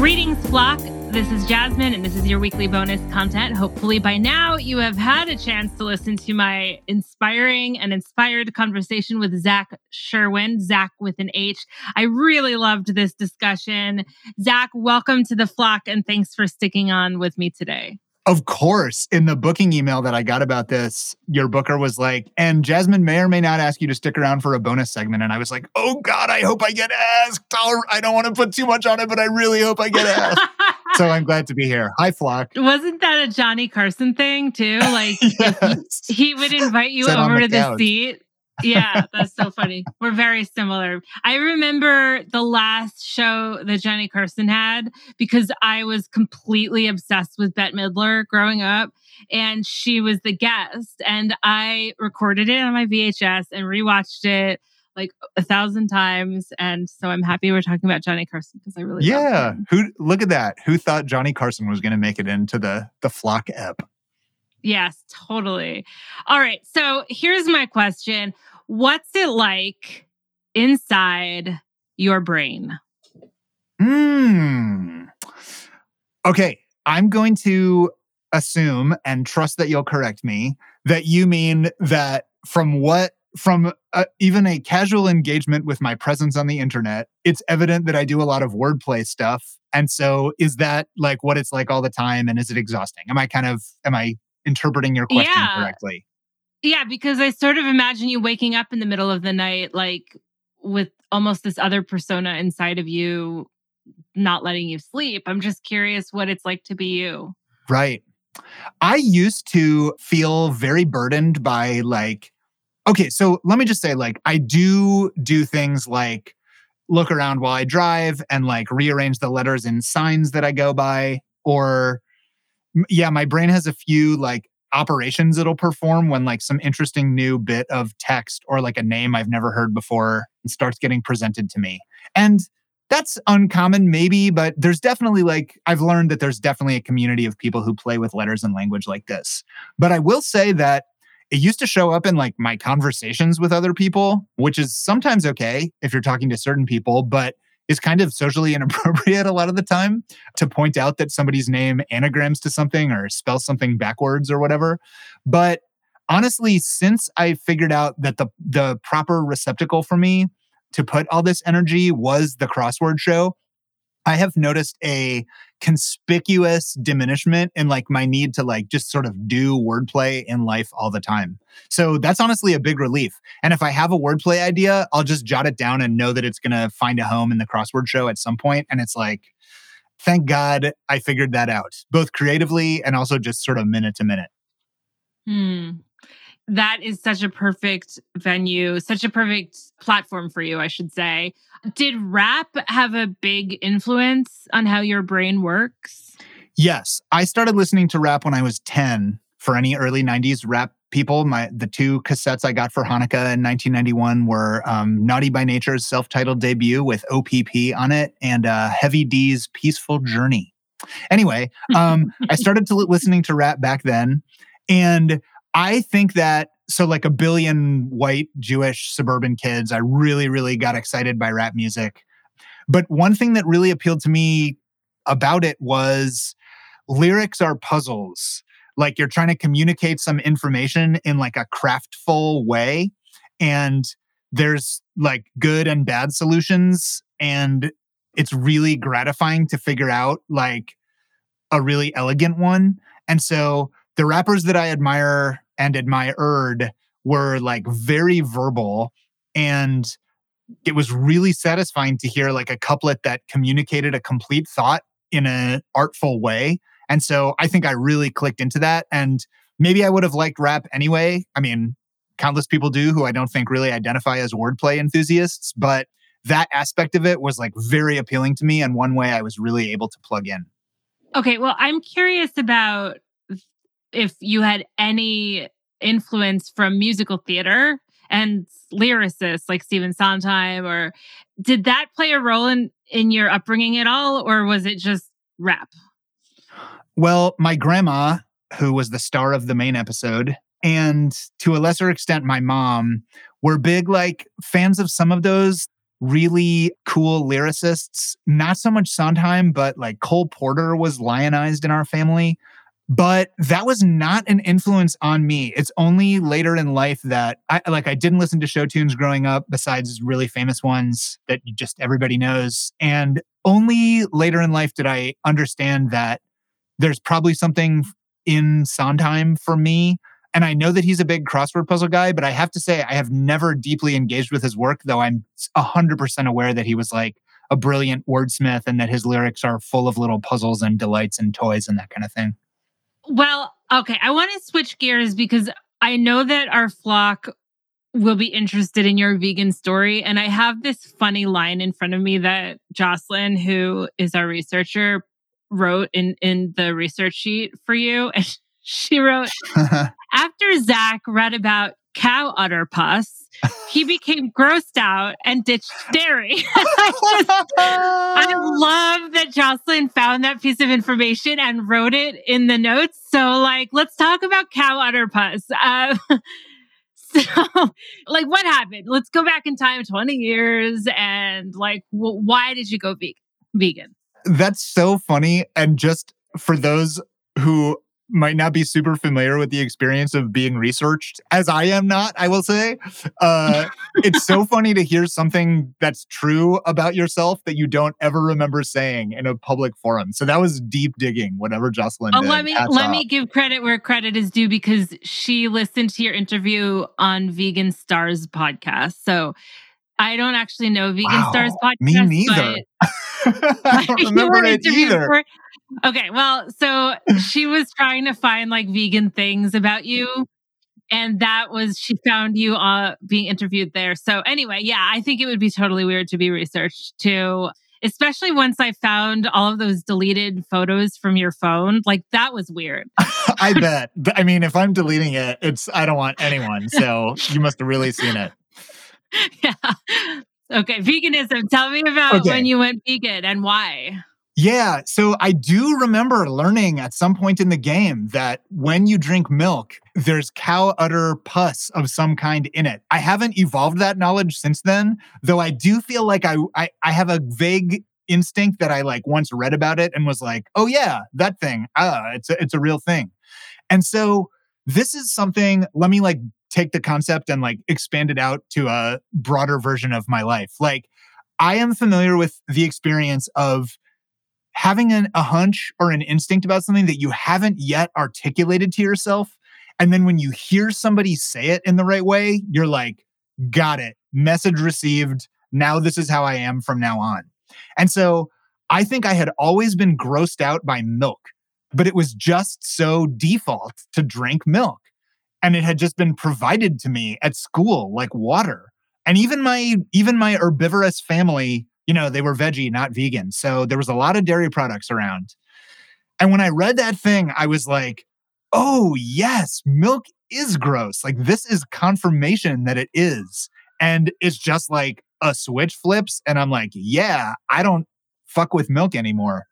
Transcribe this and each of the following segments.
Greetings, flock. This is Jasmine, and this is your weekly bonus content. Hopefully by now you have had a chance to listen to my inspiring and inspired conversation with Zach Sherwin, Zach with an H. I really loved this discussion. Zach, welcome to the flock, and thanks for sticking on with me today. Of course. In the booking email that I got about this, your booker was like, and Jasmine may or may not ask you to stick around for a bonus segment. And I was like, oh God, I hope I get asked. I don't want to put too much on it, but I really hope I get asked. So I'm glad to be here. Hi, flock. Wasn't that a Johnny Carson thing too? Like yes. he would invite you Sit over to the couch. seat. Yeah, that's so funny. We're very similar. I remember the last show that Johnny Carson had because I was completely obsessed with Bette Midler growing up, and she was the guest. And I recorded it on my VHS and rewatched it like 1,000 times. And so I'm happy we're talking about Johnny Carson because I really love him. Look at that. Who thought Johnny Carson was going to make it into the Flock ep? Yes, totally. All right. So here's my question. What's it like inside your brain? Okay. I'm going to assume and trust that you'll correct me that you mean that from even a casual engagement with my presence on the internet, it's evident that I do a lot of wordplay stuff. And so is that like what it's like all the time? And is it exhausting? Am I interpreting your question correctly? Yeah, because I sort of imagine you waking up in the middle of the night, like with almost this other persona inside of you, not letting you sleep. I'm just curious what it's like to be you. Right. I used to feel very burdened by okay, so let me just say, I do things like look around while I drive and rearrange the letters in signs that I go by, or my brain has a few operations it'll perform when some interesting new bit of text or a name I've never heard before starts getting presented to me. And that's uncommon maybe, but there's definitely I've learned that there's definitely a community of people who play with letters and language like this. But I will say that it used to show up in my conversations with other people, which is sometimes okay if you're talking to certain people, but is kind of socially inappropriate a lot of the time to point out that somebody's name anagrams to something or spells something backwards or whatever. But honestly, since I figured out that the proper receptacle for me to put all this energy was the crossword show, I have noticed a conspicuous diminishment in my need to just sort of do wordplay in life all the time. So that's honestly a big relief. And if I have a wordplay idea, I'll just jot it down and know that it's going to find a home in the crossword show at some point. And it's thank God I figured that out, both creatively and also just sort of minute to minute. That is such a perfect venue, such a perfect platform for you, I should say. Did rap have a big influence on how your brain works? Yes. I started listening to rap when I was 10. For any early 90s rap people, the two cassettes I got for Hanukkah in 1991 were Naughty by Nature's self-titled debut with OPP on it and Heavy D's Peaceful Journey. Anyway, I started listening to rap back then. And I think that, so a billion white Jewish suburban kids, I really, really got excited by rap music. But one thing that really appealed to me about it was lyrics are puzzles. You're trying to communicate some information in a craftful way. And there's good and bad solutions. And it's really gratifying to figure out a really elegant one. And so the rappers that I admire and admired were very verbal, and it was really satisfying to hear a couplet that communicated a complete thought in an artful way. And so I think I really clicked into that, and maybe I would have liked rap anyway. I mean, countless people do who I don't think really identify as wordplay enthusiasts, but that aspect of it was very appealing to me, and one way I was really able to plug in. Okay, well, I'm curious about if you had any influence from musical theater and lyricists like Stephen Sondheim, or did that play a role in your upbringing at all, or was it just rap? Well, my grandma, who was the star of the main episode, and to a lesser extent, my mom, were big fans of some of those really cool lyricists. Not so much Sondheim, but like Cole Porter was lionized in our family. But that was not an influence on me. It's only later in life that I didn't listen to show tunes growing up, besides really famous ones that everybody knows. And only later in life did I understand that there's probably something in Sondheim for me. And I know that he's a big crossword puzzle guy, but I have to say I have never deeply engaged with his work, though I'm 100% aware that he was like a brilliant wordsmith and that his lyrics are full of little puzzles and delights and toys and that kind of thing. Well, okay, I want to switch gears because I know that our flock will be interested in your vegan story. And I have this funny line in front of me that Jocelyn, who is our researcher, wrote in the research sheet for you. And she wrote, after Zach read about cow udder pus, he became grossed out and ditched dairy. I love that Jocelyn found that piece of information and wrote it in the notes. So, like, let's talk about cow udder pus. So, like, what happened? Let's go back in time 20 years and, like, why did you go vegan? That's so funny. And just for those who might not be super familiar with the experience of being researched, as I am not, I will say. It's so funny to hear something that's true about yourself that you don't ever remember saying in a public forum. So that was deep digging, whatever Jocelyn did. Let me give credit where credit is due because she listened to your interview on Vegan Stars podcast. So I don't actually know Vegan Stars podcast. Me neither. I don't remember it either. Okay, well, so she was trying to find like vegan things about you. And that was, she found you being interviewed there. So anyway, yeah, I think it would be totally weird to be researched too, especially once I found all of those deleted photos from your phone. Like that was weird. I bet. I mean, if I'm deleting it, I don't want anyone. So you must have really seen it. Yeah. Okay, veganism. Tell me about when you went vegan and why. Yeah, so I do remember learning at some point in the game that when you drink milk, there's cow udder pus of some kind in it. I haven't evolved that knowledge since then, though I do feel like I have a vague instinct that I like once read about it and was like, oh yeah, that thing, it's a real thing. And so this is something, let me like take the concept and like expand it out to a broader version of my life. Like I am familiar with the experience of having a hunch or an instinct about something that you haven't yet articulated to yourself. And then when you hear somebody say it in the right way, you're like, got it. Message received. Now this is how I am from now on. And so I think I had always been grossed out by milk, but it was just so default to drink milk. And it had just been provided to me at school like water. And even my herbivorous family, you know, they were veggie, not vegan. So there was a lot of dairy products around. And when I read that thing, I was like, oh, yes, milk is gross. Like, this is confirmation that it is. And it's just like a switch flips. And I'm like, yeah, I don't fuck with milk anymore.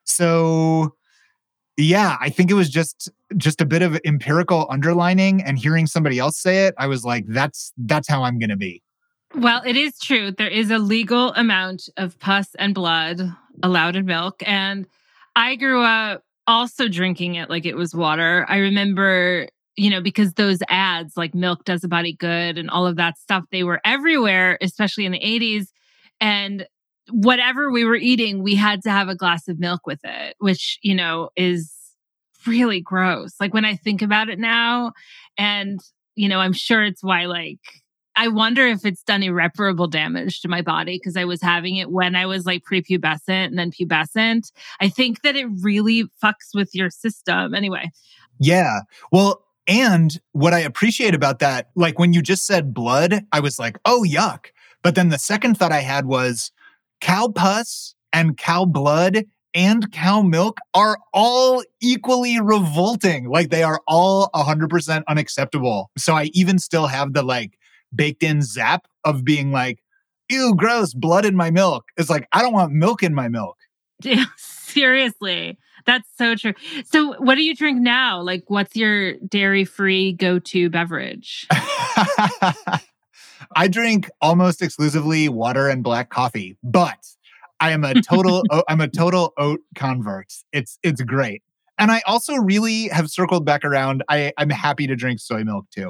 So, yeah, I think it was just a bit of empirical underlining and hearing somebody else say it. I was like, that's how I'm going to be. Well, it is true. There is a legal amount of pus and blood allowed in milk. And I grew up also drinking it like it was water. I remember, you know, because those ads like milk does a body good and all of that stuff, they were everywhere, especially in the 80s. And whatever we were eating, we had to have a glass of milk with it, which, you know, is really gross. Like when I think about it now, and, you know, I'm sure it's why, like, I wonder if it's done irreparable damage to my body because I was having it when I was like prepubescent and then pubescent. I think that it really fucks with your system. Anyway. Yeah. Well, and what I appreciate about that, like when you just said blood, I was like, oh, yuck. But then the second thought I had was cow pus and cow blood and cow milk are all equally revolting. Like they are all 100% unacceptable. So I even still have the like baked in zap of being like, ew, gross, blood in my milk. It's like, I don't want milk in my milk. Yeah, seriously. That's so true. So what do you drink now? Like, what's your dairy-free go-to beverage? I drink almost exclusively water and black coffee, but I am a total I'm a total oat convert. It's great. And I also really have circled back around. I'm happy to drink soy milk too.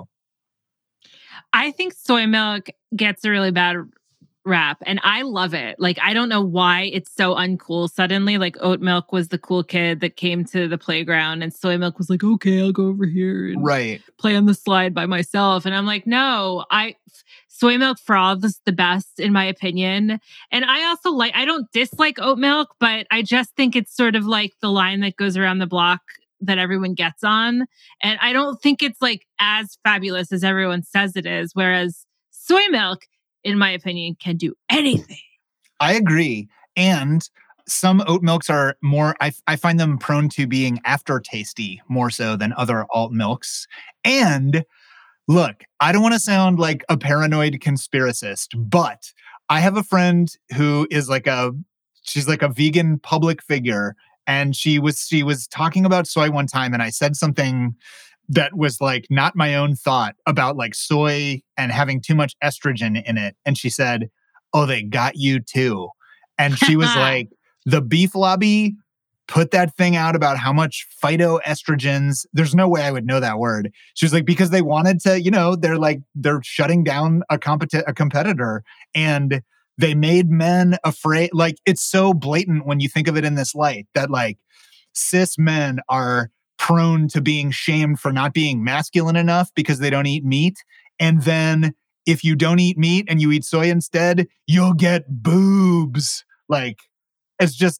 I think soy milk gets a really bad rap and I love it. Like, I don't know why it's so uncool suddenly. Like, oat milk was the cool kid that came to the playground and soy milk was like, okay, I'll go over here and Right. play on the slide by myself. And I'm like, no, soy milk froth is the best in my opinion. And I also I don't dislike oat milk, but I just think it's sort of like the line that goes around the block that everyone gets on. And I don't think it's like as fabulous as everyone says it is. Whereas soy milk, in my opinion, can do anything. I agree. And some oat milks are more, I find them prone to being aftertasty more so than other alt milks. And look, I don't want to sound like a paranoid conspiracist, but I have a friend who is she's like a vegan public figure. And she was talking about soy one time, and I said something that was like not my own thought about like soy and having too much estrogen in it. And she said, "Oh, they got you too." And she was like, the beef lobby put that thing out about how much phytoestrogens, there's no way I would know that word. She was like, because they wanted to, they're shutting down a competitor, and they made men afraid. Like, it's so blatant when you think of it in this light that like cis men are prone to being shamed for not being masculine enough because they don't eat meat. And then if you don't eat meat and you eat soy instead, you'll get boobs. Like, it's just,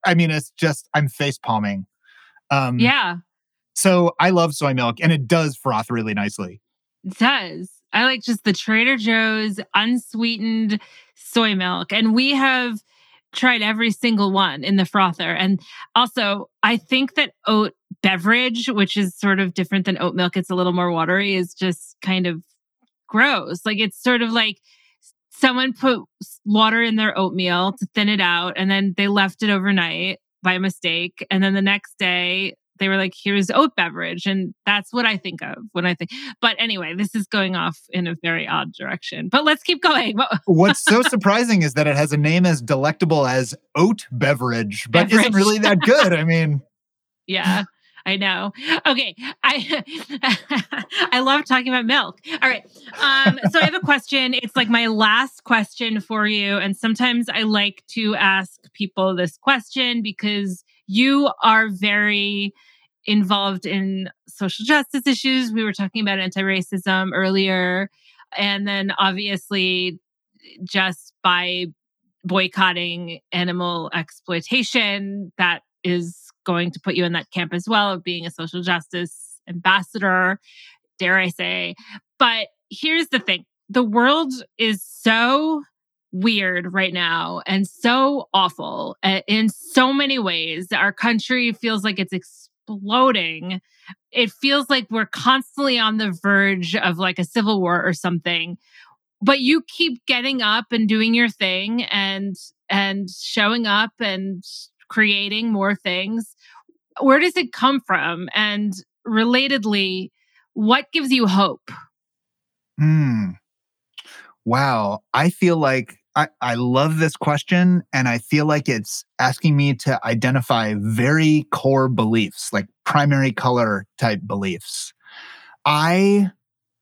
I'm face palming. Yeah. So I love soy milk, and it does froth really nicely. It does. I like just the Trader Joe's unsweetened soy milk. And we have tried every single one in the frother. And also, I think that oat beverage, which is sort of different than oat milk, it's a little more watery, is just kind of gross. Like, it's sort of like someone put water in their oatmeal to thin it out, and then they left it overnight by mistake. And then the next day, they were like, here's oat beverage. And that's what I think of when I think. But anyway, this is going off in a very odd direction. But let's keep going. What's so surprising is that it has a name as delectable as oat beverage, but isn't really that good. I mean. Yeah, I know. Okay. I love talking about milk. All right. So I have a question. It's like my last question for you. And sometimes I like to ask people this question because you are very involved in social justice issues. We were talking about anti-racism earlier. And then obviously just by boycotting animal exploitation, that is going to put you in that camp as well of being a social justice ambassador, dare I say. But here's the thing. The world is so weird right now and so awful in so many ways. Our country feels like it's exploding. It feels like we're constantly on the verge of like a civil war or something. But you keep getting up and doing your thing and showing up and creating more things. Where does it come from? And relatedly, what gives you hope? Wow. I feel like I love this question, and I feel like it's asking me to identify very core beliefs, like primary color type beliefs. I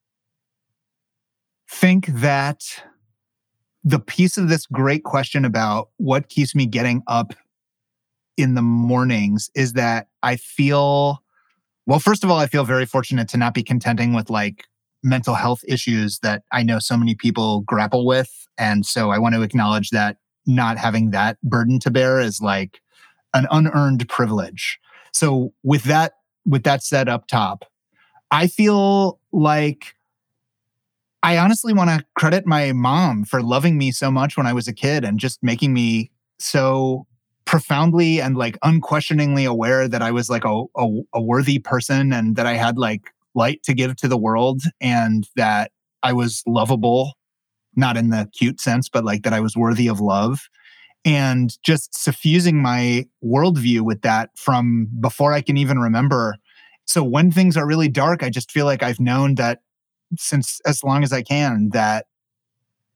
think that the piece of this great question about what keeps me getting up in the mornings is that I feel, well, first of all, I feel very fortunate to not be contending with like mental health issues that I know so many people grapple with. And so I want to acknowledge that not having that burden to bear is like an unearned privilege. So with that said up top, I feel like I honestly want to credit my mom for loving me so much when I was a kid and just making me so profoundly and like unquestioningly aware that I was like a worthy person and that I had like light to give to the world and that I was lovable, not in the cute sense, but like that I was worthy of love, and just suffusing my worldview with that from before I can even remember. So when things are really dark, I just feel like I've known that since as long as I can, that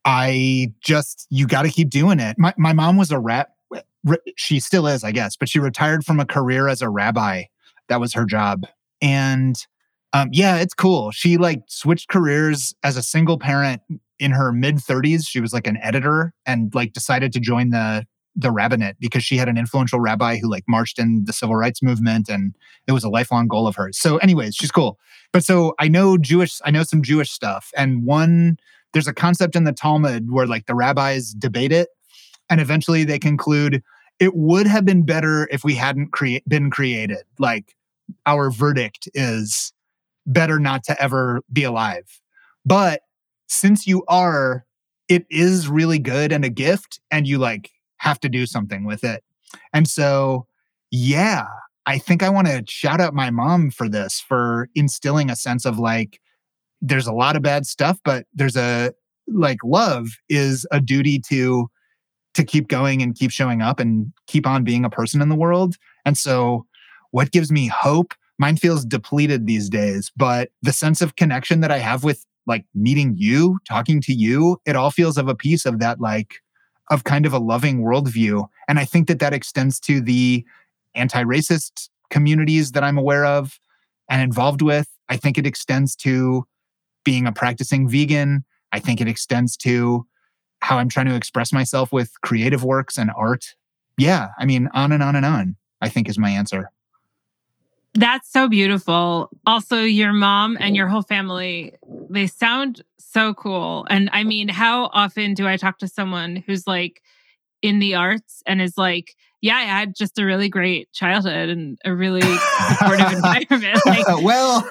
You got to keep doing it. My mom was a she still is, I guess, but she retired from a career as a rabbi. That was her job. And yeah, it's cool. She like switched careers as a single parent in her mid-30s. She was like an editor and like decided to join the rabbinate because she had an influential rabbi who like marched in the civil rights movement, and it was a lifelong goal of hers. So anyways, she's cool. But so I know some Jewish stuff. And there's a concept in the Talmud where like the rabbis debate it, and eventually they conclude it would have been better if we hadn't been created. Like our verdict is better not to ever be alive. But since you are, it is really good and a gift, and you like have to do something with it. And so, yeah, I think I want to shout out my mom for instilling a sense of like, there's a lot of bad stuff, but there's love is a duty to keep going and keep showing up and keep on being a person in the world. And so what gives me hope? Mine feels depleted these days, but the sense of connection that I have with like meeting you, talking to you, it all feels of a piece of that, like of kind of a loving worldview. And I think that extends to the anti-racist communities that I'm aware of and involved with. I think it extends to being a practicing vegan. I think it extends to how I'm trying to express myself with creative works and art. Yeah, I mean, on and on and on, I think is my answer. That's so beautiful. Also, your mom and your whole family, they sound so cool. And I mean, how often do I talk to someone who's like in the arts and is like, yeah, I had just a really great childhood and a really supportive environment. Like, well...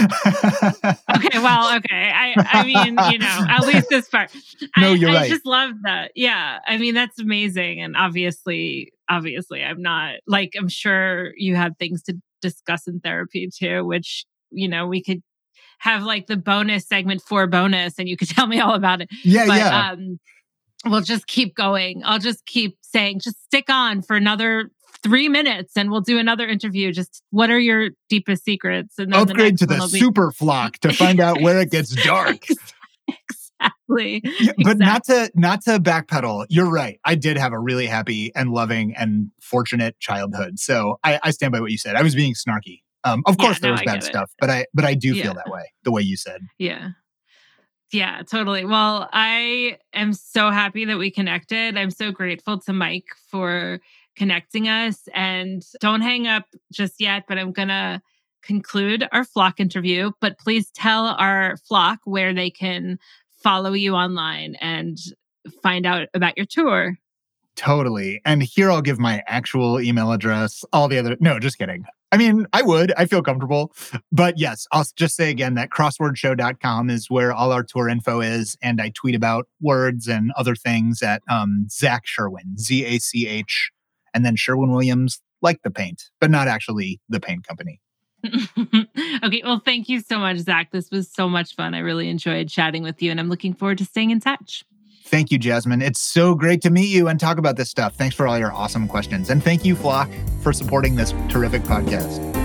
okay. I mean, at least this part. No, you're right. I just love that. Yeah. I mean, that's amazing. And obviously, I'm not like, I'm sure you had things to discuss in therapy too, which, we could have like the bonus segment for bonus and you could tell me all about it. Yeah. We'll just keep going. I'll just keep saying, just stick on for another 3 minutes and we'll do another interview. Just what are your deepest secrets? And then upgrade to the super flock to find out where it gets dark. Exactly. Yeah, but not to backpedal. You're right. I did have a really happy and loving and fortunate childhood. So I stand by what you said. I was being snarky. Of course there was bad stuff, but I do feel that way, the way you said. Yeah. Yeah, totally. Well, I am so happy that we connected. I'm so grateful to Mike for connecting us, and don't hang up just yet, but I'm going to conclude our flock interview, but please tell our flock where they can follow you online and find out about your tour. Totally. And here I'll give my actual email address, no, just kidding. I mean, I feel comfortable, but yes, I'll just say again that crosswordshow.com is where all our tour info is. And I tweet about words and other things at Zach Sherwin, ZACH, and then Sherwin Williams, like the paint, but not actually the paint company. Okay. Well, thank you so much, Zach. This was so much fun. I really enjoyed chatting with you, and I'm looking forward to staying in touch. Thank you, Jasmine. It's so great to meet you and talk about this stuff. Thanks for all your awesome questions. And thank you, Flock, for supporting this terrific podcast.